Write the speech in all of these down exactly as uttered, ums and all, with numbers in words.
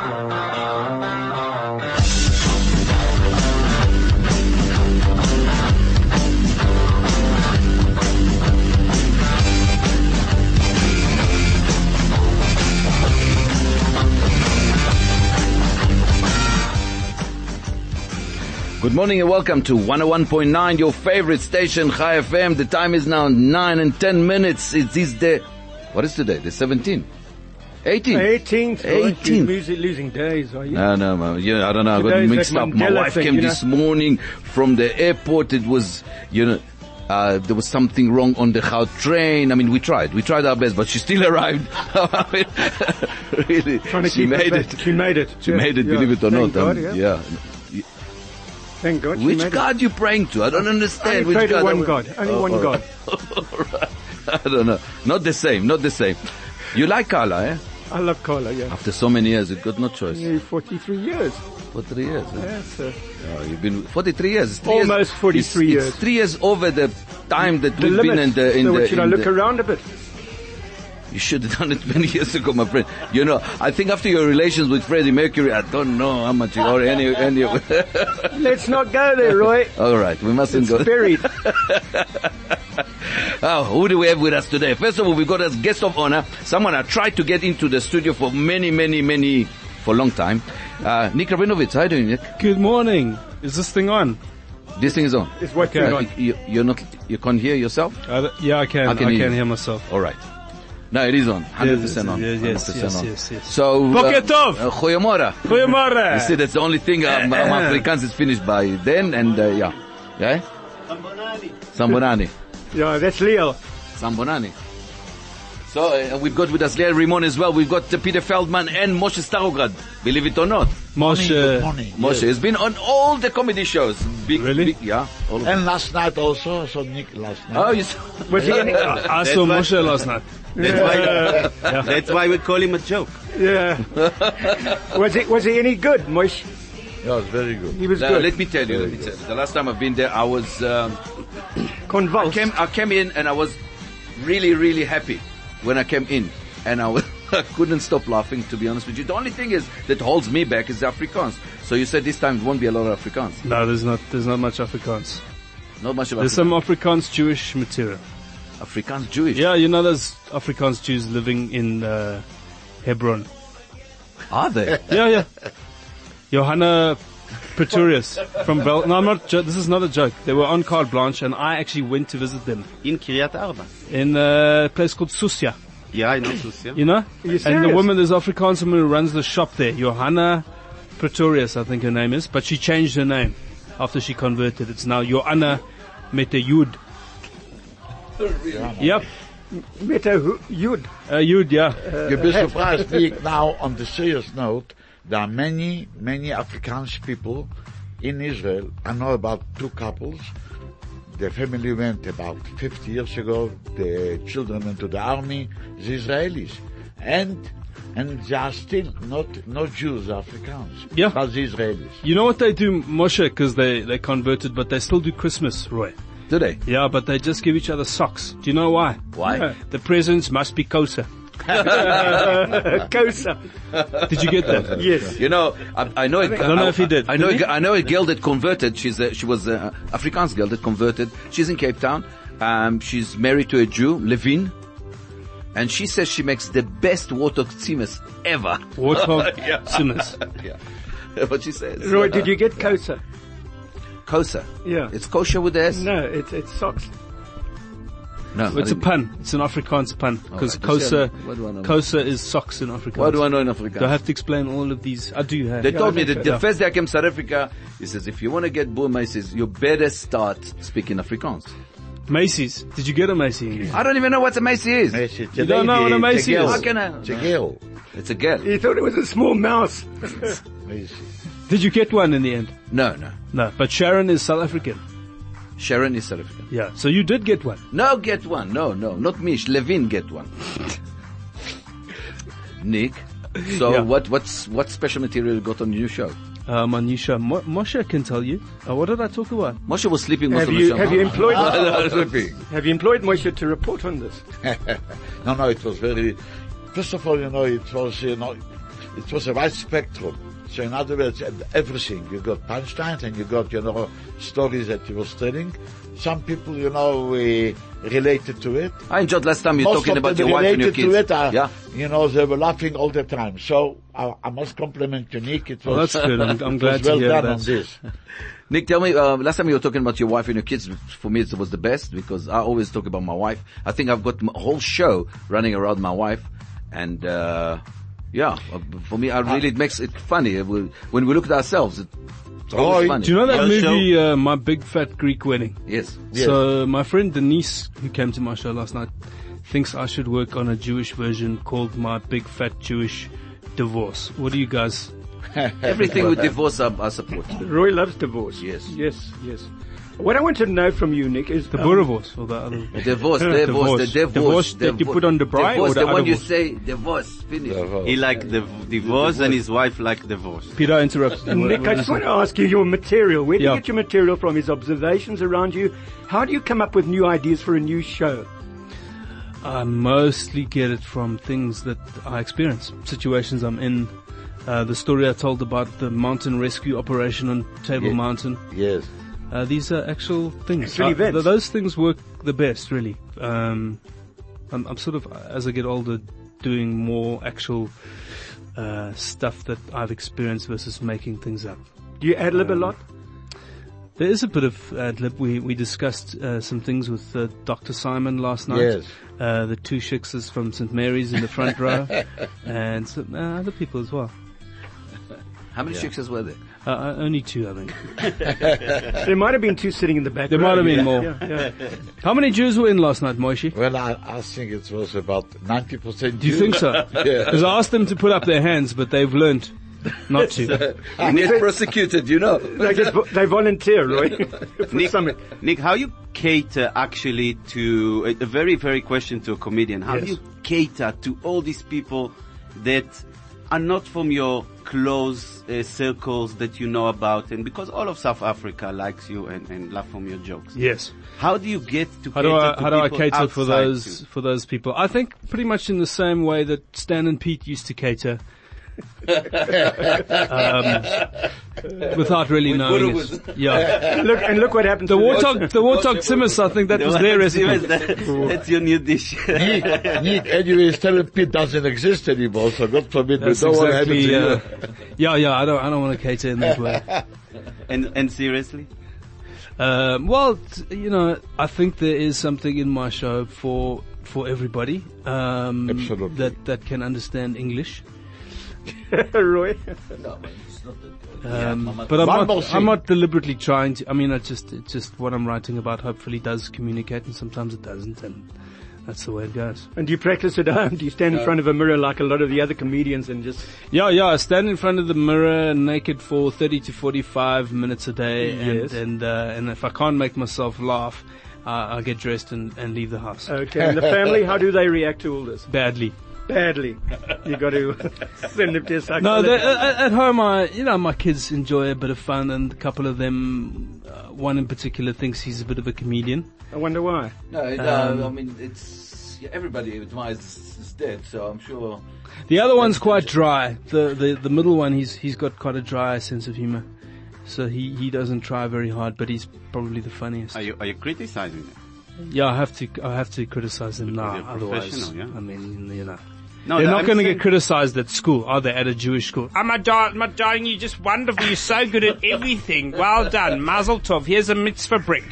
Good morning and welcome to one oh one point nine, your favorite station, Chai F M. The time is now nine and ten minutes. It is the, what is today? The seventeenth? eighteenth? eighteenth. eighteenth. You're losing days, are you? No, no, man. Yeah, I don't know. I got Today's mixed like up. My Mandela wife thing, came you know? this morning from the airport. It was, you know, uh, there was something wrong on the Goud train. I mean, we tried. We tried our best, but she still arrived. I mean, really. Trying to she keep made it. it. She made it. She Yeah, made it, yeah. believe it or Thank not. God, Um, yeah. yeah. Thank God she Which made it. God you praying to? I don't understand. Only Which pray to God? one God. Only Oh, one all God. right. I don't know. Not the same. Not the same. You like Carla, eh? I love Carla, yeah. After so many years, you got no choice. Nearly forty-three years. For three years. Eh? Yeah, so Oh, you've been forty-three years. It's three Almost years. forty-three it's, years. It's three years over the time that the we've limit. been in the in so the. should I in look the- around a bit? You should have done it many years ago, my friend. You know, I think after your relations with Freddie Mercury, I don't know how much you or any any. Let's not go there, Roy. All right, we mustn't It's go. buried. Oh, who do we have with us today? First of all, we've got as guest of honor someone I tried to get into the studio for many, many, many, for a long time. Uh, Nick Rabinovitz, how are you doing, Nick? Good morning. Is this thing on? This thing is on. It's what's Okay. going Uh, on. you, you're not, you can't hear yourself? Uh, yeah, I can. I I can can, hear you. hear myself. All right. No, it is on. one hundred percent on. Yes, yes, one hundred percent yes, on. yes, yes. So, Boker tov. uh, Goeiemorgen. Goeiemorgen. You see, that's the only thing, um, um, Afrikaans is finished by then, and, uh, yeah. Yeah? Sambonani. Sambonani. Yeah, that's Leo. Sambonani. So, uh, we've got with us Leah Rimon as well. We've got uh, Peter Feldman and Moshe Starograd. Believe it or not. Moshe. Moshe has been on all the comedy shows. Big, Really? Big, yeah. All of them. And last night also, so Nick last night. Oh, you saw. Was he any? I saw Moshe last night. That's why, that's why we call him a joke. Yeah. was he? Was he any good, Moish? Yeah, it's very good. He was Uh, good. let me tell you, let me tell you. The last time I've been there, I was, um, I Convulsed. came, I came in and I was really, really happy when I came in. And I, was, I couldn't stop laughing, to be honest with you. The only thing is that holds me back is the Afrikaans. So you said this time it won't be a lot of Afrikaans. No, there's not. There's not much Afrikaans. Not much of There's Afrikaans. some Afrikaans Jewish material. Afrikaans Jewish. Yeah, you know, there's Afrikaans Jews living in uh, Hebron. Are they? Yeah, yeah. Johanna Pretorius from Bel. No, I'm not. Jo- this is not a joke. They were on Carte Blanche, and I actually went to visit them In Kiryat Arba. in a place called Susia. Yeah, I know Susia. You know? Are you And the serious? woman, there's Afrikaans woman who runs the shop there, Johanna Pretorius, I think her name is, but she changed her name after she converted. It's now Johanna Metayud. Yep, Meta Hu- Yud. uh, Yud, yeah. You'll be surprised, Nick, now on the serious note, there are many, many Afrikaans people in Israel. I know about two couples. The family went about fifty years ago. The children went to the army, the Israelis. And, and they are still not, not Jews, Afrikaans. Yeah. But the Israelis. You know what they do, Moshe, because they, they converted, but they still do Christmas, Roy. Do they? Yeah, but they just give each other socks. Do you know why? Why? Yeah. The presents must be kosher. Kosa. Did you get that? Yes. You know, I, I know. A, I don't know if he did. I know. Did A, I know a girl that converted. She's a, she was a Afrikaans girl that converted. She's in Cape Town. Um, she's married to a Jew, Levin, and she says she makes the best water tzimas ever. Warthog Yeah. Simmers. Yeah, what she says. Roy, did you get Kosa? Kosher? Yeah. It's kosher with the S. No, it's it's socks. No, I It's a didn't- pun. It's an Afrikaans pun. Because Alright, kosher, what do I know? kosher is socks in Afrikaans. What do I know in Afrikaans? Do I have to explain all of these? I do have. They told me I think that so. the first day I came to South Africa, he says, if you want to get boom, he says, you better start speaking Afrikaans. Macy's. Did you get a Macy? I don't even know what a Macy is. Macy, it's a You don't know lady, what a it's Macy girl. is? How can I? It's a girl. It's a girl. He thought it was a small mouse. Macy. Did you get one in the end? No, no. No. But Sharon is South African. Sharon is South African. Yeah. So you did get one. No, get one. No, no, not me. Levin get one. Nick. So Yeah. what, what's, what special material you got on your new show? Uh, Manisha. Mo- Moshe can tell you. Uh, what did I talk about? Moshe was sleeping most Have of you the show. have you employed I was sleeping. have you employed Moshe to report on this? No, no, it was very, first of all, you know, it was, you know, it was a wide spectrum. So in other words, everything. You got punchlines and you got, you know, stories that he was telling. Some people, you know, uh, related to it. I enjoyed last time you were Most talking of about them your wife and your related to kids. it are, Yeah. you know, they were laughing all the time. So I, I must compliment you, Nick. It was, Well, that's good. I'm, I'm it glad was well to hear done that. on this. Nick, tell me, uh, last time you were talking about your wife and your kids, for me it was the best because I always talk about my wife. I think I've got a whole show running around my wife and, uh, yeah, uh, for me, I really, it makes it funny. We- When we look at ourselves, it- it's always Oh, funny. Do you know that Your movie, uh, My Big Fat Greek Wedding? Yes. Yes. So my friend Denise, who came to my show last night, thinks I should work on a Jewish version called My Big Fat Jewish Divorce. What do you guys? Everything with divorce, I, I support. Roy loves divorce. Yes. Yes, yes. What I want to know from you, Nick, is... The um, Boerewors or the other? Divorce, divorce, Divorce. the divorce. Divorce that you put on the bride divorce, or the the one other you divorce? say, divorce, finish. He liked the divorce and his wife liked divorce. Peter interrupted you. Nick, What- I what just is want it? to ask you your material. Where do Yeah. you get your material from? His observations around you? How do you come up with new ideas for a new show? I mostly get it from things that I experience, situations I'm in. Uh, the story I told about the mountain rescue operation on Table Yeah. Mountain. Yes. Uh, these are actual things. Actual Uh, events. th- those things work the best, really. Um, I'm, I'm sort of, as I get older, doing more actual uh, stuff that I've experienced versus making things up. Do you ad-lib a lot? There is a bit of ad lib. We we discussed uh, some things with uh, Doctor Simon last night. Yes. Uh, the two shiksas from Saint Mary's in the front row, and some, uh, other people as well. How many shiksas were there? Uh, uh, only two, I think. There might have been two sitting in the back There row. might have been Yeah, more. yeah, yeah. How many Jews were in last night, Moishi? Well, I, I think it was about ninety percent Do you think so? Yeah. Because I asked them to put up their hands, but they've learnt not to. You get prosecuted, you know. They just vo- they volunteer, Roy, for Nick, summit. Nick, how you cater actually to a, a very, very question to a comedian? How Yes. do you cater to all these people that are not from your close uh, circles that you know about, and because all of South Africa likes you and, and laugh from your jokes? Yes. How do you get to How cater do I to how do I people cater for outside those you? for those people? I think pretty much in the same way that Stan and Pete used to cater. um, without really knowing it. Yeah. Look and look what happened. The to Warthog, the Warthog Simmers, I think that was their recipe. That's, that's your new dish. Nick, Nick, anyways, telling Pete doesn't exist anymore, so God forbid we That's don't want to have it exactly, to uh, you. yeah, yeah, I don't, I don't want to cater in that way. and and seriously, Um, well, t- you know, I think there is something in my show for, for everybody, um, Absolutely. that, that can understand English. Roy. Um, but I'm One more not, thing. I'm not deliberately trying to, I mean, I just, it's just what I'm writing about hopefully does communicate and sometimes it doesn't, and that's the way it goes. And do you practice at home? Do you stand in front of a mirror like a lot of the other comedians and just... Yeah, yeah, I stand in front of the mirror naked for thirty to forty-five minutes a day, Yes. and, and, uh, and if I can't make myself laugh, uh, I get dressed and, and leave the house. Okay, and the family, how do they react to all this? Badly. Badly. You got to send them to a No, psychologist. they- at, at home, I, you know, my kids enjoy a bit of fun, and a couple of them, uh, one in particular thinks he's a bit of a comedian. I wonder why. No, it, Um, uh, I mean, it's, yeah, everybody admires is dead, so I'm sure. The other one's quite dry. The, the, the middle one, he's, he's got quite a dry sense of humor. So he, he doesn't try very hard, but he's probably the funniest. are you are you criticizing them? Yeah, I have to, I have to criticize him now. Because you're Otherwise, professional, yeah. I mean, you know. No, They're that- not I'm going to saying- get criticized at school, are they? At a Jewish school? Oh, my, dar- my darling, you're just wonderful. You're so good at everything. Well done. Mazel tov. Here's a mitzvah brick.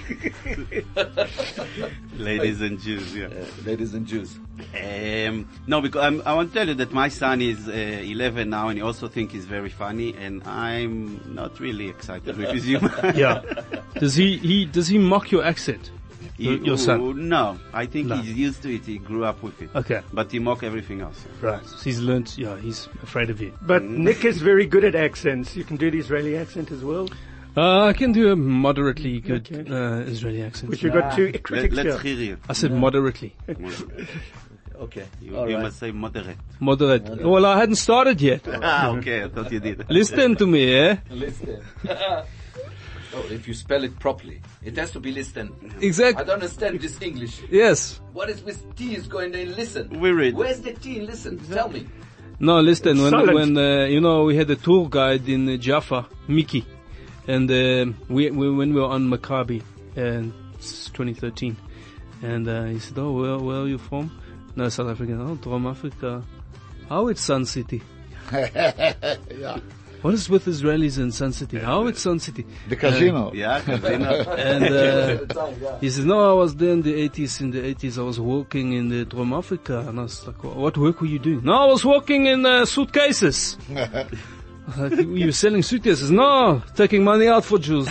ladies and Jews. Yeah. Uh, ladies and Jews. Um, no, because I'm, I want to tell you that my son is uh, eleven now, and he also thinks he's very funny, and I'm not really excited with his humor. Yeah. Does he, he, does he mock your accent? He- Your son? oh, No, I think No. he's used to it. He grew up with it. Okay. But he mock everything else. Right. So he's learnt, yeah, he's afraid of you. But Nick is very good at accents. You can do the Israeli accent as well. Uh, I can do a moderately good, Okay. uh, Israeli accent. Which you've got two Let, critics let's here. hear you. I said moderately. Okay. You, All you right. must say moderate. Moderate. Well, I hadn't started yet. Ah, okay, I thought you did. Listen to me, eh? Listen. Oh, if you spell it properly, it has to be listen. I Exactly. don't understand this English. Yes. What is with T is going there? Listen. We read. Where's the T in listen? Tell me. No, listen, when, Silent. when, uh, you know, we had a tour guide in uh, Jaffa, Mickey, and, uh, we, we, when we were on Maccabi, and it's twenty thirteen, and, uh, he said, oh, where, where are you from? No, South African. Oh, Drom Africa. How it's Sun City? Yeah. What is with Israelis in Sun City? How it's Sun City? The casino. Yeah, casino. And, uh, he says, no, I was there in the eighties. In the eighties, I was working in the Drom Africa. And I was like, what work were you doing? No, I was working in uh, suitcases. I was like, you were selling suitcases? No, taking money out for Jews.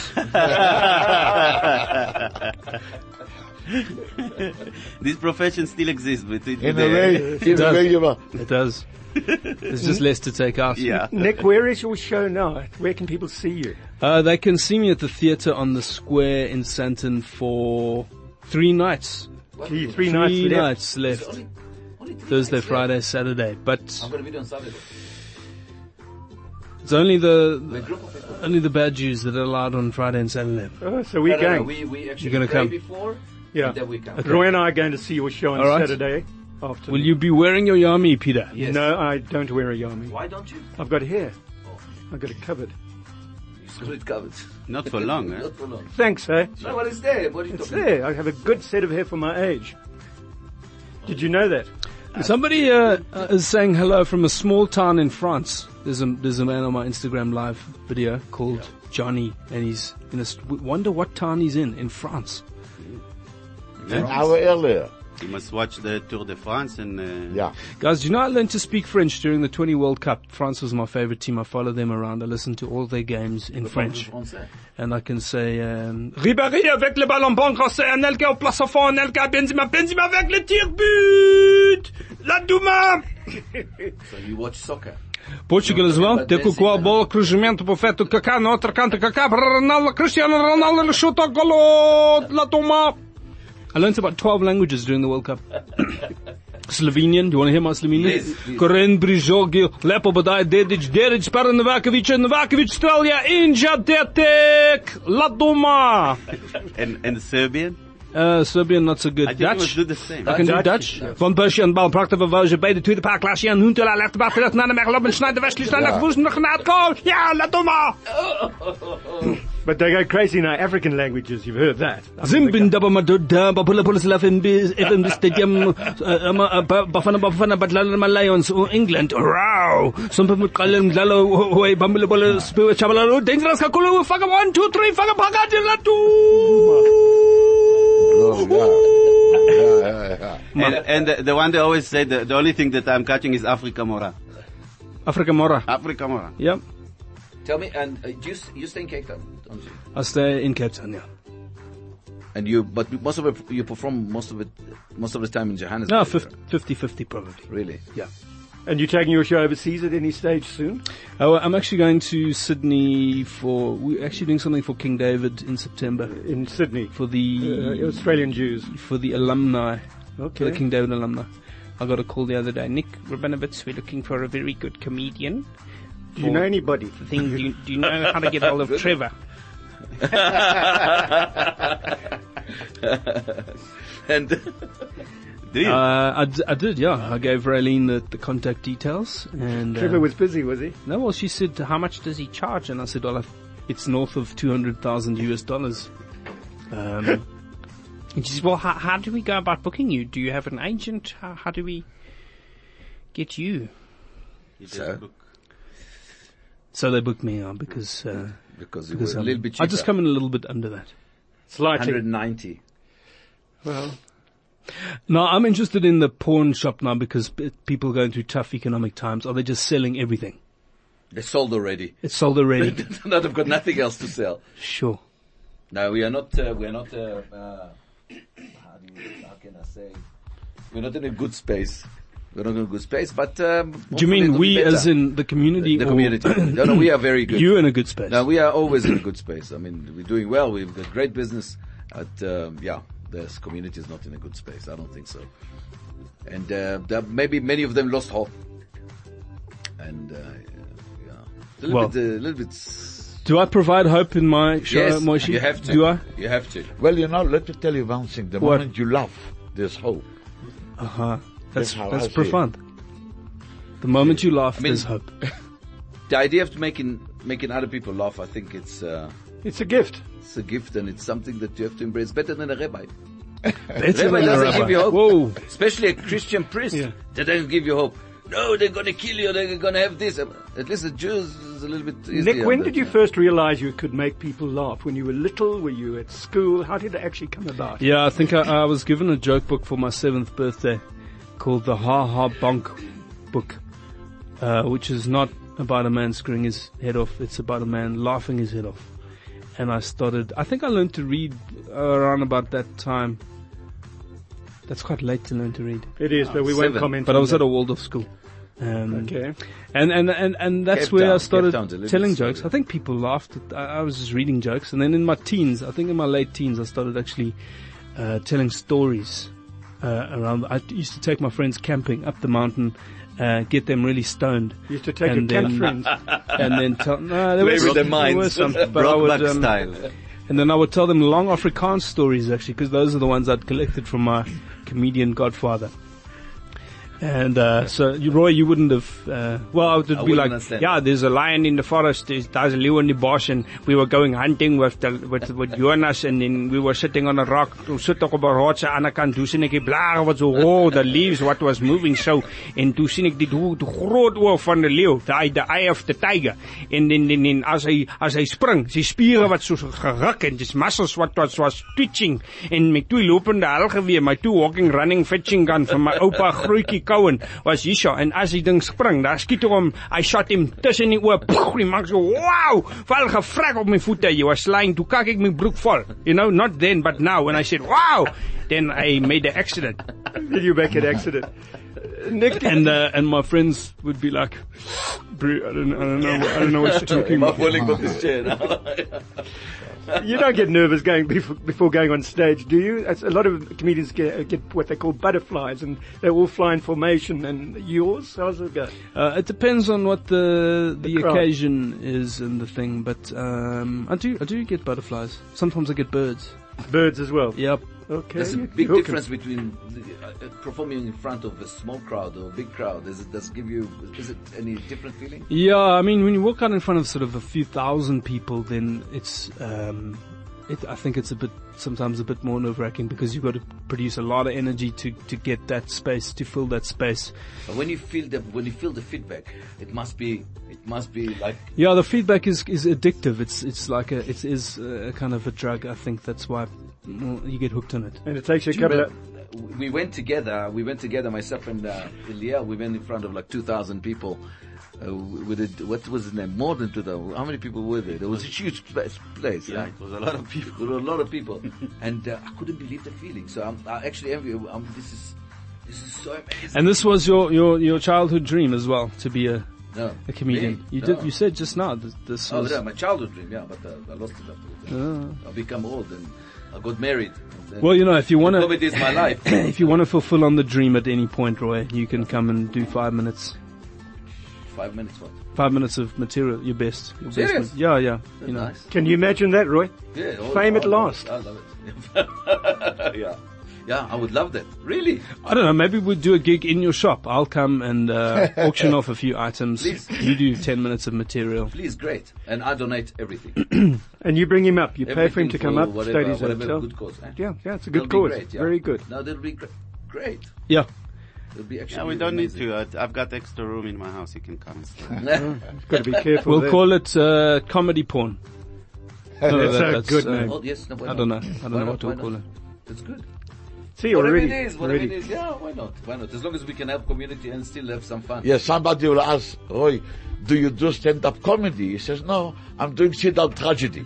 This profession still exists, but it, In a way, in a does. way you are. It does. There's just less to take out. yeah. Nick, where is your show now? Where can people see you? Uh, they can see me at the theatre on the square in Sandton for three nights. Three, three nights Three left. nights left. Thursday, Friday, Saturday. But I'm going to be on Saturday. it's only the, The group of people. only the bad Jews that are allowed on Friday and Saturday. Oh, so we're No, no, no, going. we, we actually You're gonna pray come. before, Yeah. and then we come. Roy and I are going to see your show on All right. Saturday afternoon. Will you be wearing your yami, Peter? Yes. No, I don't wear a yami. Why don't you? I've got hair. I've got it covered. You got it covered. Not for long, eh? Not for long. Thanks, eh? No, what is there? What are you It's talking there. I have a good set of hair for my age. Did you know that? Somebody uh, uh, is saying hello from a small town in France. There's a there's a man on my Instagram live video called Johnny, and he's in a st- wonder what town he's in in France. An hour earlier. You must watch the Tour de France and, uh, Yeah. Guys, do you know I learned to speak French during the twenty World Cup? France was my favorite team. I follow them around. I listen to all their games in French. And I can say, um, Ribéry avec le ballon bon crossé, Anelka au place au fond, Anelka Benzema, Benzema avec le tir but! La Duma! So you watch soccer. Portugal as well. Teco com a bola, cruzamento perfeito, Kaká, na outra canta, Kaká, Ronaldo, Cristiano Ronaldo, ele chuta, golo, La Duma! I learned about twelve languages during the World Cup. Slovenian, do you want to hear my Slovenian? Yes, please. Koren, Brizogil, Lepo, Badaj, Dedic, Deric, Para, Novakovic, Novakovic, Strelja, Inja, Detek, La Duma. and, and Serbian. Uh, Serbian, not so good. I think you must Dutch. do the same. I can do Dutch. Dutch. Van Persie en bal, prachtig verwozen, beide tweede paar, Klaasje en Huntela, left back, terug naar de Mechel, op en snijdt de Wesley, snel naar Woesten, genaad, goal! Ja, La Duma! But they go crazy now. African languages, you've heard that. Zimbin daba maduda babula pula sila F M B F M B stadium bafana bafana badlala ma Lions o England row sompa mo kalam dlalo hoy bambula bola spiwa chabala dangerous ka kulu faga one two three faga phakathi la tu Oh, yeah. Yeah, yeah, yeah. And, and the, the one they always say, the, the only thing that I'm catching is Africa Mora. Africa Mora. Africa Mora. Yep. Tell me, and uh, you s- you stay in Cape Town, don't you? I stay in Cape Town, yeah. And you, but most of it, you perform most of it, most of the time in Johannesburg. No, fifty fifty probably. Really? Yeah. And you're taking your show overseas at any stage soon? Oh, I'm actually going to Sydney for, we're actually doing something for King David in September In Sydney. for the, Uh, Australian Jews. for the alumni. For Okay. the King David alumni. I got a call the other day. Nick Rabinovitz, we're looking for a very good comedian. Do you know anybody? Thing, do, you, do you know how to get hold of Trevor? And Do you? Uh, I, d- I did, yeah. I gave Raylene the, the contact details, and uh, Trevor was busy, was he? no. Well, she said, "How much does he charge?" And I said, "Well, it's north of two hundred thousand U S dollars." Um, and she said, "Well, how, how do we go about booking you? Do you have an agent? How, how do we get you?" You just So? book. So they booked me on because uh, because it because was a I'm- little bit cheaper. I just come in a little bit under that. Slightly. one hundred ninety. Well, No, I'm interested in the pawn shop now because p- people are going through tough economic times. Are they just selling everything? They sold already. It's sold already. No, they've got nothing else to sell. Sure. No, we are not. Uh, we are not. Uh, uh, how, do you, how can I say? We're not in a good space. We're not in a good space. But um, Do you mean we as in the community? the or community? No, no, we are very good. You in a good space. No, we are always in a good space. I mean, we're doing well. We've got great business. But um, yeah, this community is not in a good space. I don't think so. And uh, there, maybe many of them lost hope. And uh, yeah, a little Well, bit. A little bit. Do I provide hope in my show, Yes, Moishi? you have to. Do I? You have to. Well, you know, let me tell you one thing. The What? moment you laugh, there's hope. Uh-huh. That's, That's how that's I see it. profound. The moment you laugh, I mean- there's hope. The idea of making making other people laugh, I think it's uh, It's a gift. it's a gift and it's something that you have to embrace. Better than a rabbi. Better Rabbi than a doesn't rabbi. give you hope. Whoa. Especially a Christian priest. Yeah. That doesn't give you hope. No, they're going to kill you. They're going to have this. At least the Jews is a little bit easier. Nick, when but, did you uh, first realize you could make people laugh? When you were little? Were you at school? How did it actually come about? Yeah, I think I, I was given a joke book for my seventh birthday called the Ha Ha Bonk book, uh, which is not about a man screwing his head off. It's about a man laughing his head off. And I started, I think I learned to read around about that time. That's quite late to learn to read. It is, but we won't Seven. comment But on I was that. at a Waldorf school. Um, Okay. And, and, and, and that's Cape where Town. I Cape started Town's a little telling bit jokes. smaller. I think people laughed. At, I, I was just reading jokes. And then in my teens, I think in my late teens, I started actually uh, telling stories uh, around. I used to take my friends camping up the mountain, uh, get them really stoned. You used to take And your then- camp friends. And then tell, no, there Play was, with their there minds. were some, but I would, Brokeback um, style. and then I would tell them long Afrikaans stories actually, because those are the ones I'd collected from my comedian godfather. And uh, so, you, Roy, you wouldn't have. Uh, well, I would be wouldn't like, understand. yeah, there's a lion in the forest. There's, there's a leeu in the bush, and we were going hunting with the, with with Jonas, and then we were sitting on a rock. Toe sit ek op 'n rots aan die kant. Toe sien ek die blare wat so oh, the leaves what was moving so, en toe sien ek die die die groot oog van die leeu, the the eye of the tiger, en then then then as hy as hy spring, sy spiere wat so geruk en dis muscles what was was twitching, en my toe lopende helgeweer, my toe walking running fetching gun van my oupa Grootjie Cowan was hierso, en as die ding spring, daar skiet ek hom, I shot him tussen die oë, die man so wow, val gefrek op my voete, you was lying, toe kak ek my broek vol, you know, not then but now, when I said wow, then I made the accident. Did you make an accident? Uh, Nick, And uh, and my friends would be like, "Bro, I don't, I don't know, I don't know what you're talking I'm about." falling from this chair now. you don't get nervous going before, before going on stage, do you? As a lot of comedians get, get what they call butterflies, and they all fly in formation. And yours, how's it go? Uh, it depends on what the the, The crowd. occasion is and the thing, but um, I do I do get butterflies. Sometimes I get birds. Birds as well. Yep. Okay. There's a you- big you hook 'em. difference between the, uh, uh, performing in front of a small crowd or a big crowd. Does it does it give you is it any different feeling? Yeah, I mean, when you walk out in front of sort of a few thousand people, then it's, um, it, I think it's a bit, sometimes a bit more nerve-wracking because you've got to produce a lot of energy to, to get that space, to fill that space. But when you feel the when you feel the feedback, it must be it must be like Yeah, the feedback is, is addictive. It's, it's like a, it is a kind of a drug. I think that's why well, you get hooked on it. And it takes you a Do you couple of. remember- we went together. We went together. Myself and uh, Ilya. We went in front of like two thousand people. Uh, we did, what was his name? More than two thousand. How many people were there? There was a huge pla- place. Yeah, huh? it was a lot of people. There were a lot of people, and uh, I couldn't believe the feeling. So I'm, I actually envy you. Um, this is this is so amazing. And this was your, your, your childhood dream as well, to be a, no, a comedian. me? You No. did, you said just now that this Oh, was, yeah, my childhood dream. Yeah, but uh, I lost it afterwards. Ah. I become old and I got married. And then well, you know, if you want to, comedy is my life. if you want to fulfill on the dream at any point, Roy, you can come and do five minutes. Five minutes. What? Five minutes of material, your best. Your Serious? best. Yeah, yeah. You know. Nice. Can you imagine that, Roy? Yeah, all- Fame at I love last. it. I love it. yeah, yeah, I would love that. Really? I don't know, maybe we'll do a gig in your shop. I'll come and uh, auction off a few items. Please. You do ten minutes of material. Please, great. And I donate everything. And you bring him up. You pay for him Everything to come up, whatever, stay at his whatever hotel. good cause. Eh? Yeah, yeah, it's a That'll good be cause. Great, yeah. Very good. No, that'll be gr- great. Yeah. It'll be actually Yeah, we don't need amazing. to. Uh, I've got extra room in my house. You can come. Got to be careful. We'll there. call it uh, comedy porn. No, That's a good uh, name. Oh, yes, no, why I not? don't know. I don't Why know not? what we'll Why call not? it. It's good. See, Whatever already. it is, whatever already. it is, yeah, why not? Why not? As long as we can help community and still have some fun. Yes, somebody will ask, Roy, do you do stand-up comedy? He says, no, I'm doing sit-down tragedy.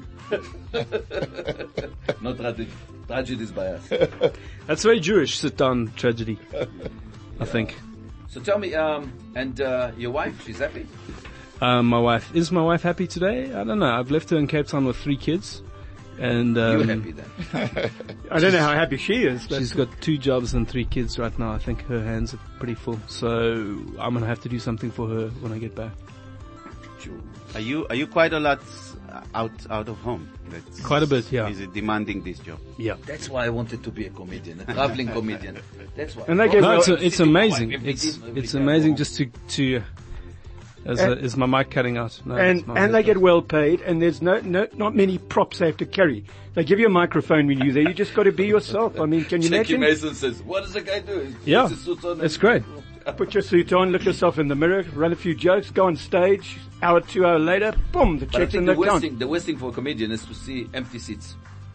Not tragedy. Tragedy is by us. That's very Jewish, sit down tragedy. I think. So tell me, um, and uh, your wife, she's happy? Um, my wife, is my wife happy today? I don't know. I've left her in Cape Town with three kids. And, um, You're happy then? I don't know how happy she is. But she's got two jobs and three kids right now. I think her hands are pretty full. So I'm gonna have to do something for her when I get back. Are you are you quite a lot out out of home. That's Quite a bit, yeah. Is demanding this job. Yeah. That's why I wanted to be a comedian, a traveling comedian. That's why. And they get No, well, it's, it's amazing. Every It's, day, every it's day amazing I'm just to, to, is, And- uh, is my mic cutting out? No, and it's not. and they get well paid, and there's no, no not many props they have to carry. They give you a microphone when you're there. You just got to be yourself. I mean, can you Jackie imagine? Mason says, what does the guy do? He Yeah. puts his suit on and- It's great. Put your suit on, look yourself in the mirror, run a few jokes, go on stage. Hour, two hour later, boom, the But I check's think in the the worst account. thing, the worst thing for a comedian is to see empty seats.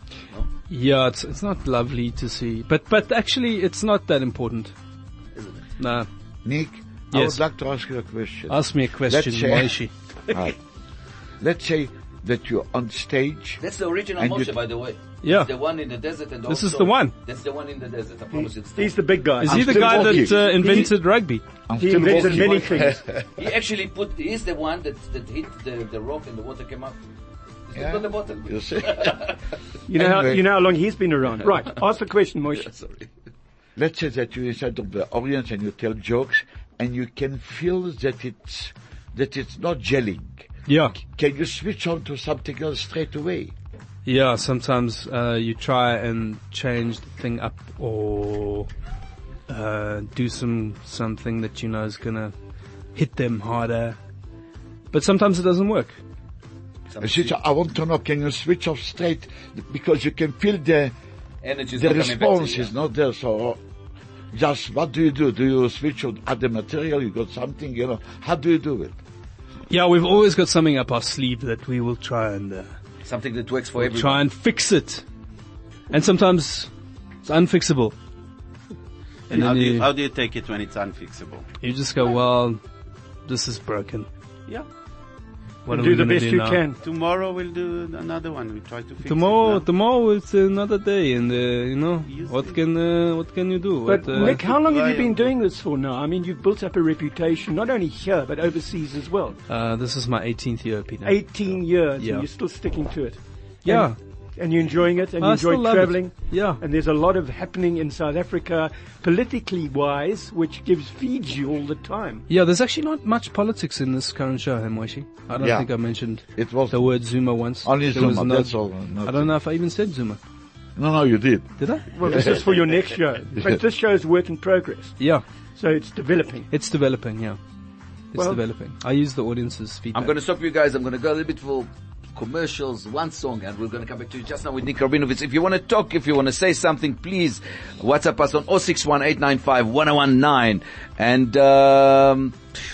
Yeah, it's, it's not lovely to see. But, but actually it's not that important. No. Nick, I Yes. would like to ask you a question. Ask me a question, Let's say- Moishi. Right. Let's say that you're on stage. That's the original And you- Moshe, by the way. Yeah. The one in the desert and This also- is the one. That's the one in the desert. I promise it's the He's the big guy. Is I'm he the still guy walking. that uh, invented rugby? I'm He still invented walking. many things. He actually put, he's the one that, that hit the, the rock and the water came up. He's Yeah. got the bottle. You see? You know, how, Anyway. you know how long he's been around. Right. Ask the question, Moshe. Sorry. Let's say that you're inside of the audience and you tell jokes and you can feel that it's, that it's not gelling. Yeah. Can you switch on to something else straight away? Yeah, sometimes uh, you try and change the thing up or uh, do some something that you know is gonna hit them harder. But sometimes it doesn't work. You see, so I want to know, can you switch off straight? Because you can feel the, Energy's the not coming back to response you. is not there. So just what do you do? Do you switch on other material? You got something, you know, how do you do it? Yeah, we've always got something up our sleeve that we will try and uh, Something that works for we'll everyone. try and fix it. And sometimes it's unfixable. And how then do you, you- how do you take it when it's unfixable? You just go, well, this is broken. Yeah. What are Do we the gonna best do you now? can. Tomorrow we'll do another one. We try to fix Tomorrow, it. no? tomorrow it's another day, and uh, you know You what see. can uh, what can you do? But What, uh, Nick, how long have you Right. been doing this for now? I mean, you've built up a reputation, not only here, but overseas as well. uh, this is my eighteenth year, Peter. eighteen years, Yeah. and you're still sticking to it. Yeah, And, and you're enjoying it, and I you still enjoy love it. traveling. Yeah. And there's a lot of happening in South Africa, politically wise, which gives, feeds you all the time. yeah. There's actually not much politics in this current show, Moishi. I don't Yeah. think I mentioned It was the word Zuma once. only There was Zuma, no- that's all. I don't know if I even said Zuma. No, no, you did. Did I? Well, this is for your next show. But this show is work in progress, Yeah, so it's developing. it's developing. Yeah, it's Well- developing. I use the audience's feedback. I'm going to stop you guys. I'm going to go a little bit for commercials, one song, and we're going to come back to you just now with Nick Rabinovitz. If you want to talk, if you want to say something, please WhatsApp us on oh six one eight nine five one oh one nine. And um,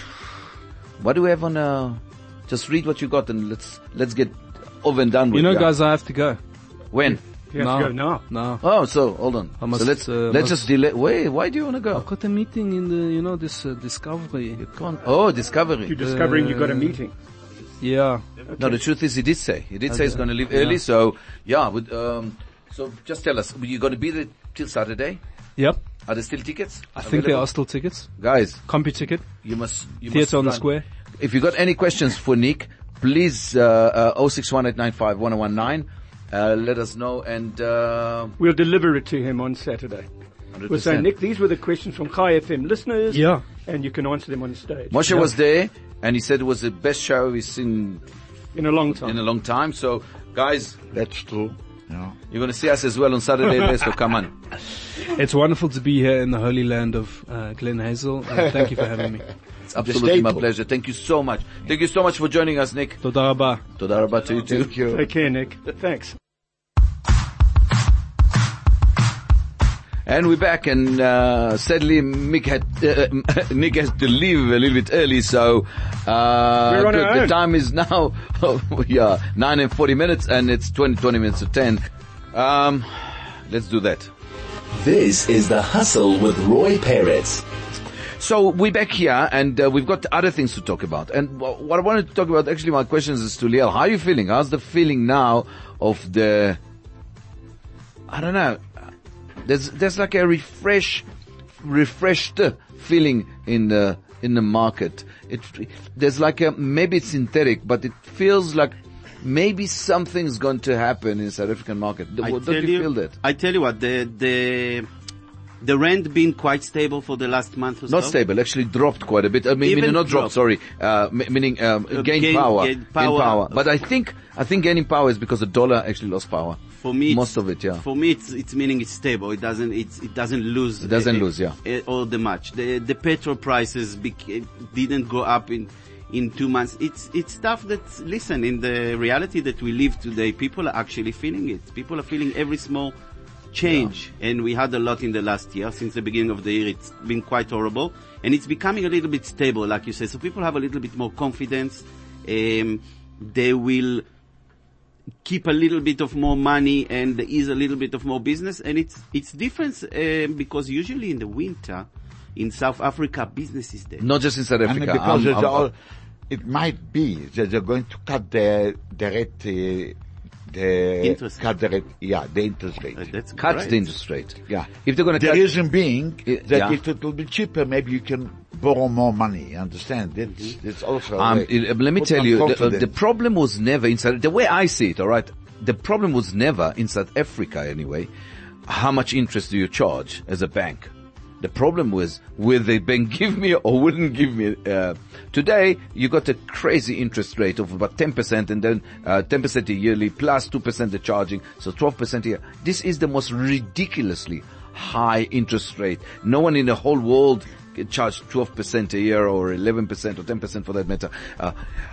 what do we have on? Uh, just read what you got, and let's let's get over and done with. You know, yeah. guys, I have to go. When? You have No. to go now. No. Oh, so hold on. I must, so let's uh, let's must- just delay. Wait, why do you want to go? I've got a meeting in the, you know, this uh, Discovery. Come on. Oh, Discovery. You're discovering you've got a Uh, meeting. Yeah. No, the truth is, he did say he did say he's Okay. going to leave Yeah. early. So yeah, with, um, so just tell us, you're going to be there till Saturday. Yep. Are there still tickets? I think there available? are still tickets. Guys, Compu ticket. you must, you must Theatre on the run. Square. If you got any questions for Nick, please, uh, uh, oh six one eight nine five one oh one nine, uh, let us know and, uh, We'll deliver it to him on Saturday. one hundred We'll say, percent. Nick, these were the questions from Chai F M listeners. Yeah. And you can answer them on stage. Moshe was there and he said it was the best show he's seen In a long time. in a long time. So guys, That's true. Yeah. you're going to see us as well on Saturday, best, so come on. It's wonderful to be here in the holy land of uh, Glen Hazel. Uh, thank you for having me. It's absolutely my staple. pleasure. Thank you so much. Thank you so much for joining us, Nick. Toda rabah. Toda rabah to you too. Thank you. Take care, Nick. Thanks. And we're back, and uh, sadly, Mick had, uh, Nick has to leave a little bit early, so uh, We're on the, our the own. time is now, yeah, nine and forty minutes, and it's twenty, twenty minutes to ten. Um, let's do that. This is The Hustle with Roy Perez. So we're back here, and uh, we've got other things to talk about. And wh- what I wanted to talk about, actually, my questions is to Liel. How are you feeling? How's the feeling now of the? I don't know. There's there's like a refresh, refreshed feeling in the in the market. It there's like a maybe it's synthetic, but it feels like maybe something's going to happen in the South African market. I Don't tell you feel that? I tell you what, the the the rand been quite stable for the last month or so? Not stable, actually dropped quite a bit. I mean, Even meaning not dropped, dropped. sorry, uh, m- meaning um, Uh, gained gain- power, gained gained power. power. But I think I think gaining power is because the dollar actually lost power. For me, Most of it, yeah. For me, it's it's meaning it's stable. It doesn't it's, it doesn't lose. It doesn't uh, lose, yeah. uh, all the much. The the petrol prices bec- didn't go up in in two months. It's it's stuff that, listen, in the reality that we live today, people are actually feeling it. People are feeling every small change, yeah. And we had a lot in the last year. Since the beginning of the year, it's been quite horrible, and it's becoming a little bit stable, like you say. So people have a little bit more confidence. Um, they will keep a little bit of more money and there is a little bit of more business, and it's it's different um, because usually in the winter in South Africa business is there. Not just in South And Africa. because I'm- it's I'm- all, it might be that they're going to cut the the rate, uh, the Interest cut the rate, yeah, the interest rate. Uh, that's cut great. the interest rate. Yeah. If they're going to The cut, reason being I- that yeah. if it will be cheaper, maybe you can borrow more money. Understand? It's, it's also. a Um, way. it- let me Put tell some you, the, uh, confidence. the problem was never inside, the way I see it, alright, the problem was never in South Africa anyway, how much interest do you charge as a bank? The problem was, will the bank give me or wouldn't give me? Uh, today, you got a crazy interest rate of about ten percent and then uh, ten percent a yearly plus two percent they're charging, so twelve percent a year. This is the most ridiculously high interest rate. No one in the whole world can charge twelve percent a year or eleven percent or ten percent for that matter. Uh,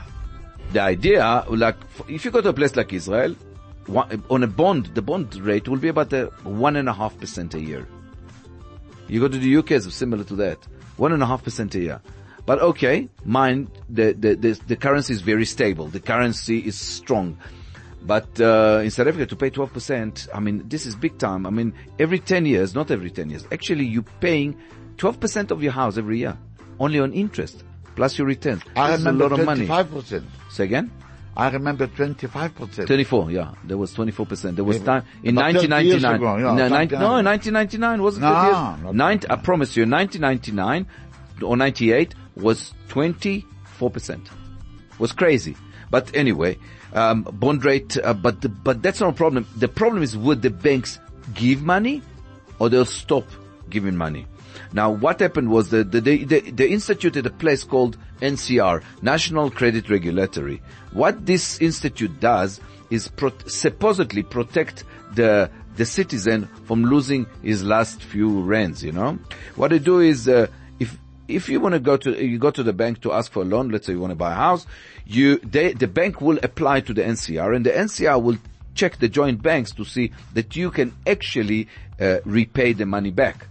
the idea, like, if you go to a place like Israel, one, on a bond, the bond rate will be about a one and a half percent a year. You go to the U K, it's similar to that. One and a half percent a year. But okay, mind, the, the, the, the currency is very stable. The currency is strong. But, uh, in South Africa to pay twelve percent, I mean, this is big time. I mean, every ten years, not every ten years, actually you're paying twelve percent of your house every year. Only on interest. Plus your returns. I This is a remember lot of money. twenty-five percent. Say again? I remember twenty-five percent. twenty-four, yeah. There was twenty-four percent. There was Yeah, time in about thirty nineteen years ninety-nine. ago, yeah, no, something nine, like no, that. nineteen ninety-nine wasn't No, thirty years. not Nine, I ninety-nine. promise you, nineteen ninety-nine or ninety-eight was twenty-four percent. Was crazy. But anyway, um, bond rate, uh, but the, but that's not a problem. The problem is, would the banks give money or they'll stop giving money? Now, what happened was that the, they, they, they instituted a place called N C R, National Credit Regulatory. What this institute does is pro- supposedly protect the the citizen from losing his last few rands. You know, what they do is uh, if if you want to go to you go to the bank to ask for a loan. Let's say you want to buy a house, you they, the bank will apply to the N C R, and the N C R will check the joint banks to see that you can actually uh, repay the money back.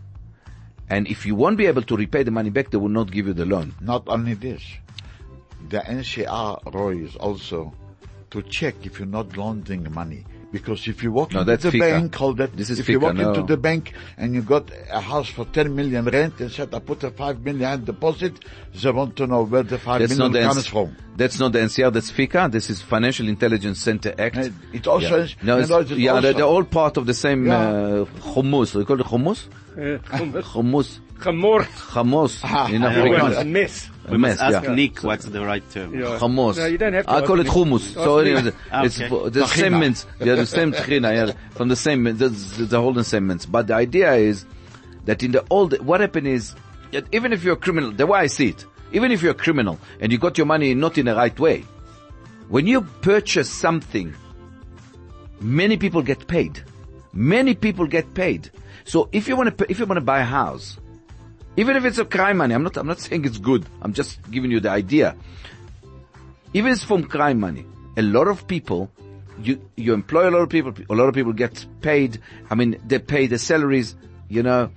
And if you won't be able to repay the money back, they will not give you the loan. Not only this, the N C R, Roy, is also to check if you're not laundering money. Because if you walk No, into that's the FICA. bank, hold that, This is if you FICA, walk no. into the bank and you got a house for ten million rent and said, I put a five million deposit, they want to know where the five That's not million the comes N- from. That's not the N C R. That's FICA. This is Financial Intelligence Center Act. And it also yeah. is, no, it's, no, it's yeah, also, they're, they're all part of the same Yeah. uh, hummus. We call it hummus. Uh, Hummus, Chamor. hummus Ah, in yeah, A Afrikaans. mess. A We mess, must ask yeah. Nick what's the right term. Yeah. Hummus. No, you don't have to I ask call it me. hummus. Ask So me. anyway, it's Okay. for the Tahina. same mints. Yeah, the same tahina, yeah, from the same mints. The, the whole the same mints. But the idea is that in the old, what happened is that even if you're a criminal, the way I see it, even if you're a criminal and you got your money not in the right way, when you purchase something, many people get paid. Many people get paid. So if you want to, if you want to buy a house, even if it's a crime money, I'm not, I'm not saying it's good. I'm just giving you the idea. Even if it's from crime money, a lot of people, you, you employ a lot of people, a lot of people get paid. I mean, they pay the salaries, you know.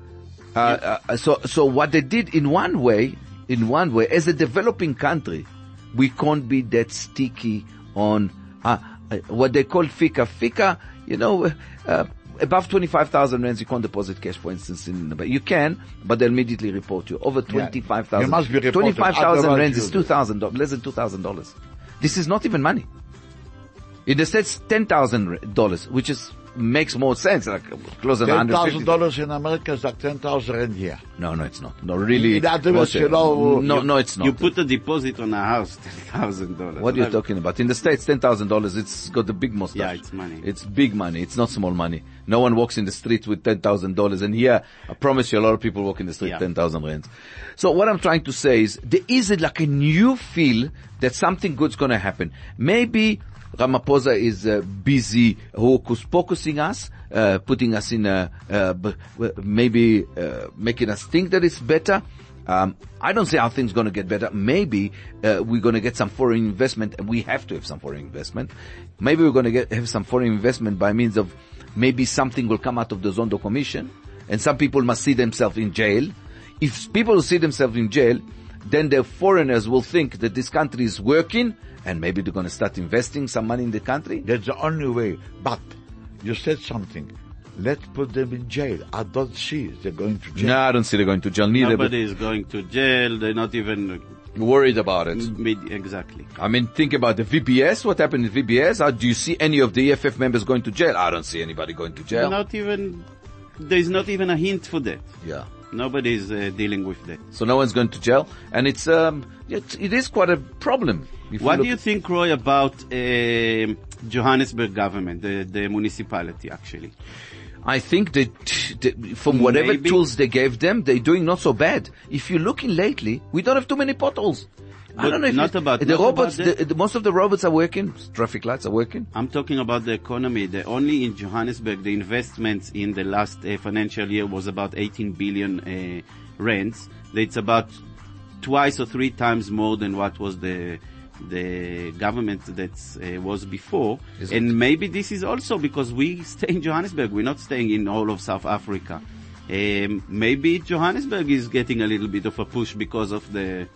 Uh, uh, so, so what they did in one way, in one way, as a developing country, we can't be that sticky on, uh, uh, what they call FICA. FICA, you know, uh, above twenty-five thousand rands, you can't deposit cash, for instance, in, but you can, but they'll immediately report you. Over twenty-five thousand. you must be reported, twenty-five thousand otherwise rands is you- two thousand dollars, less than two thousand dollars. This is not even money. In the States, ten thousand dollars, which is makes more sense, like closer to ten one hundred fifty. thousand dollars in America is like ten thousand rand here. No, no, it's not. No, really. In other words, Moshe, you know, no, you- no, it's not. You put a deposit on a house, ten thousand dollars. What are you talking about? In the States, ten thousand dollars, it's got the big mustache. Yeah, it's money. It's big money. It's not small money. No one walks in the street with ten thousand dollars. And here, I promise you, a lot of people walk in the street Yeah. ten thousand rands. So what I'm trying to say is, there is a, like a new feel that something good's gonna happen. Maybe Ramaphosa is uh, busy hocus pocusing us, uh, putting us in a, uh, b- w- maybe uh, making us think that it's better. Um, I don't see how things going to get better. Maybe uh, we're going to get some foreign investment, and we have to have some foreign investment. Maybe we're going to get have some foreign investment by means of maybe something will come out of the Zondo Commission, and some people must see themselves in jail. If people see themselves in jail, then the foreigners will think that this country is working, and maybe they're going to start investing some money in the country. That's the only way. But you said something. Let's put them in jail. I don't see they're going to jail. No, I don't see they're going to jail neither. Nobody is going to jail. They're not even But worried about it. mid- exactly. I mean, think about the V B S. What happened in V B S? How, do you see any of the E F F members going to jail? I don't see anybody going to jail. Not even. There's not even a hint for that. Yeah. Nobody is uh, dealing with that. So no one's going to jail, and it's um, it, it is quite a problem. If What look do you think, Roy, about uh, Johannesburg government, the, the municipality, actually? I think that, that from whatever Maybe. tools they gave them, they're doing not so bad. If you're looking lately, we don't have too many potholes. I But don't know if not it- about- the not robots. about the, the, most of the robots are working. Traffic lights are working. I'm talking about the economy. The only in Johannesburg, the investments in the last uh, financial year was about eighteen billion uh, rands. It's about twice or three times more than what was the the government that uh, was before. Is and it? maybe this is also because we stay in Johannesburg. We're not staying in all of South Africa. Um, maybe Johannesburg is getting a little bit of a push because of the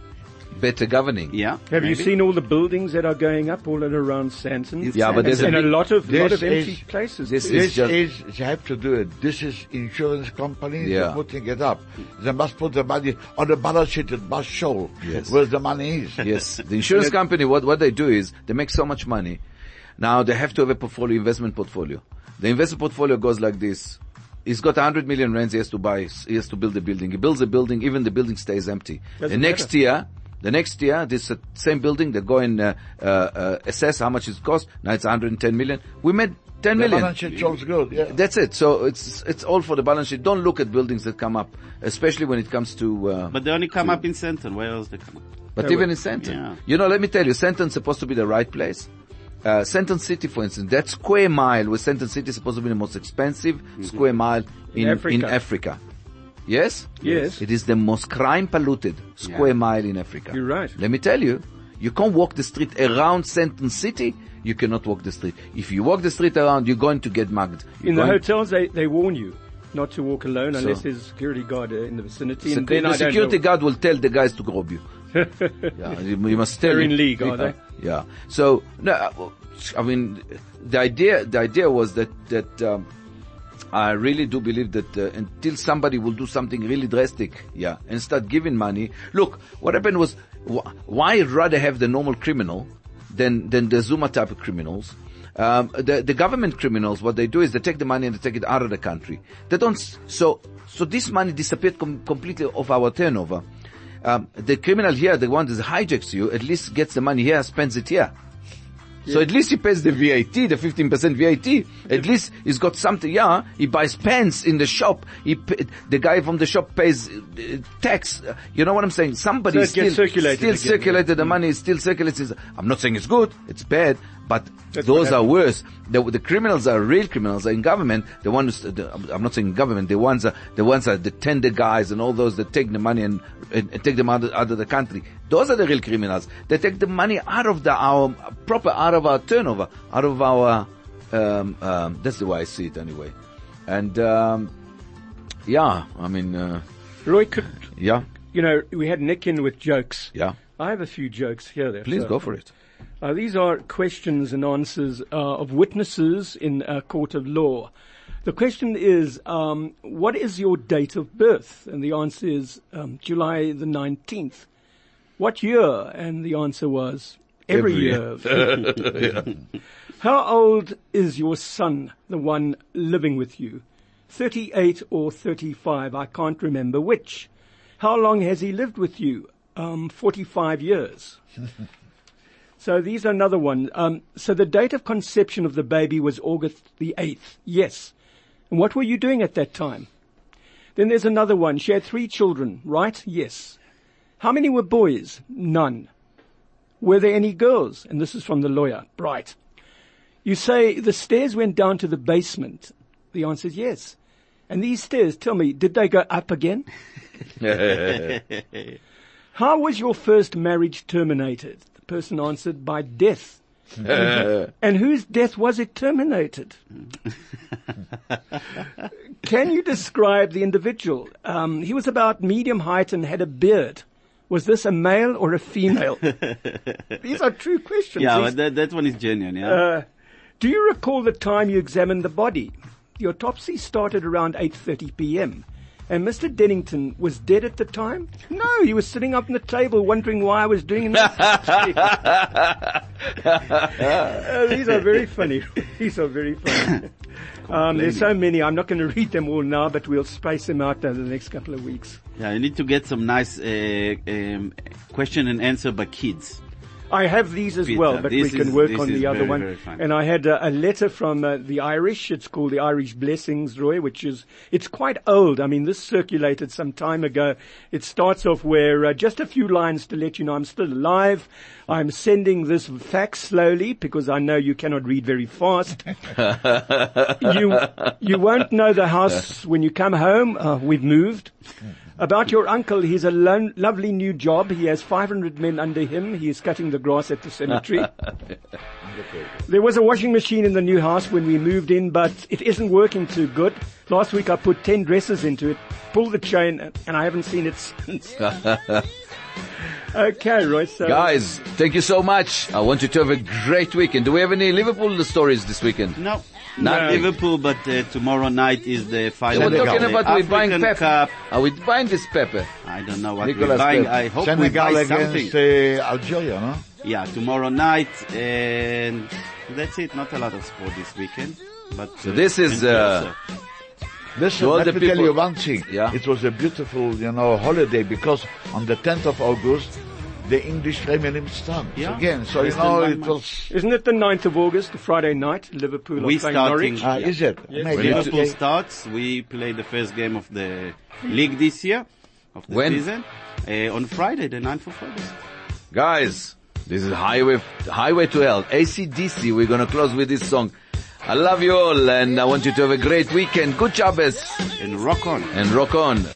Better governing. yeah. Have you maybe. seen all the buildings that are going up all around Sandton? Yeah, but there's and, a and a big- lot of lot this of empty is- places. this too. is This just- is, you have to do it. This is insurance companies Yeah. are putting it up. They must put the money on the balance sheet. It must show Yes. where the money is. Yes, the insurance company, what, what they do is, they make so much money. Now they have to have a portfolio, investment portfolio. The investment portfolio goes like this. He's got one hundred million rands he has to buy, he has to build a building. He builds a building, even the building stays empty. Doesn't the next matter. year, the next year, this uh, same building, they go and uh, uh, uh, assess how much it costs. Now it's one hundred ten million. We made ten The million. balance sheet shows good. Yeah. That's it. So it's, it's all for the balance sheet. Don't look at buildings that come up, especially when it comes to, uh, But they only come up in Sandton. Where else they come up? but even in Sandton. Yeah. You know, let me tell you, Sandton's supposed to be the right place. Uh, Sandton City, for instance, that square mile where Sandton City is supposed to be the most expensive square mile in, In Africa. in Africa. Yes? Yes. It is the most crime polluted square Yeah. mile in Africa. You're right. Let me tell you, you can't walk the street around Sandton City, you cannot walk the street. If you walk the street around, you're going to get mugged. You're In the going- hotels, they, they warn you not to walk alone unless So- there's a security guard uh, in the vicinity. Secu- and then the I don't security know. guard will tell the guys to rob you. Yeah, you, you must tell They're him. in league, are they? Yeah. So no, uh, well, I mean, the idea the idea was that that um, I really do believe that uh, until somebody will do something really drastic, yeah, and start giving money. Look, what happened was, wh- why I'd rather have the normal criminal than than the Zuma type of criminals. Um, the the government criminals, what they do is they take the money and they take it out of the country. They don't. s- So so this money disappeared com- completely off our turnover. Um, the criminal here, the one that hijacks you, at least gets the money here, spends it here. So at least he pays the V A T, the fifteen percent V A T. At least he's got something, yeah. He buys pens in the shop. He, pay, the guy from the shop pays uh, tax. Uh, You know what I'm saying? Somebody So it still, gets circulated still again, circulated, the yeah. money is still circulated. I'm not saying it's good, it's bad, but That's those what are worse. The, the criminals are real criminals, are in government. The ones, the, I'm not saying government, the ones are, the ones are the tender guys and all those that take the money and, and, and take them out of, out of the country. Those are the real criminals. They take the money out of the, our, proper, out of our turnover, out of our, um, um, that's the way I see it anyway. And, um, yeah, I mean, uh, Roy, could, yeah, you know, we had Nick in with jokes. yeah. I have a few jokes here. There, Please so- go for it. Uh, these are questions and answers uh, of witnesses in a court of law. The question is, um, what is your date of birth? And the answer is um, July the nineteenth. What year? And the answer was every, Every year. How old is your son, the one living with you? thirty-eight or thirty-five? I can't remember which. How long has he lived with you? Um, forty-five years. So these are another one. Um, so the date of conception of the baby was August the eighth. Yes. And what were you doing at that time? Then there's another one. She had three children, right? Yes. How many were boys? None. Were there any girls? And this is from the lawyer. Right. You say the stairs went down to the basement. The answer is yes. And these stairs, tell me, did they go up again? How was your first marriage terminated? The person answered, by death. And whose death was it terminated? Can you describe the individual? Um, he was about medium height and had a beard. Was this a male or a female? These are true questions. Yeah, These, but that, that one is genuine, yeah. uh, do you recall the time you examined the body? The autopsy started around eight thirty p.m. And Mister Dennington was dead at the time? No, he was sitting up on the table wondering why I was doing an autopsy. uh, these are very funny. These are very funny. Um, there's so many. I'm not going to read them all now, but we'll space them out over the next couple of weeks. Yeah, you need to get some nice uh, um, question and answer by kids. I have these as Peter, well, but we this can is- work this on is the other very, one. very fun. And I had a, a letter from uh, the Irish. It's called the Irish Blessings, Roy, which is, it's quite old. I mean, this circulated some time ago. It starts off where, uh, just a few lines to let you know I'm still alive. I'm sending this fax slowly because I know you cannot read very fast. you, you won't know the house when you come home. Uh, we've moved. About your uncle, he's a lo- lovely new job. He has five hundred men under him. He is cutting the grass at the cemetery. There was a washing machine in the new house when we moved in, but it isn't working too good. Last week I put ten dresses into it, pulled the chain, and I haven't seen it since. Okay, Roy. So Guys, thank you so much. I want you to have a great weekend. Do we have any Liverpool stories this weekend? No, No. not Liverpool, but uh, tomorrow night is the They final. were talking of the about we buying African pepper. Cup. Are we buying this pepper? I don't know what Nicolas we're buying. Pepe. I hope we Senegal buy something. against uh, Algeria, no? Yeah, tomorrow night, and that's it. Not a lot of sport this weekend. But So this is, uh, Listen, To all let the me tell people- you one thing. Yeah. It was a beautiful, you know, holiday because on the tenth of August, the English Premier League started Yeah. again. So, you Less than know, one it month. was... Isn't it the ninth of August, the Friday night? Liverpool are We playing starting- Norwich. Ah, is it? Maybe. Liverpool Okay. starts. We play the first game of the league this year, of the When? season, uh, on Friday, the ninth of August. Guys, this is Highway, Highway to Hell. A C D C, we're gonna close with this song. I love you all and I want you to have a great weekend. Good job, And rock on. and rock on.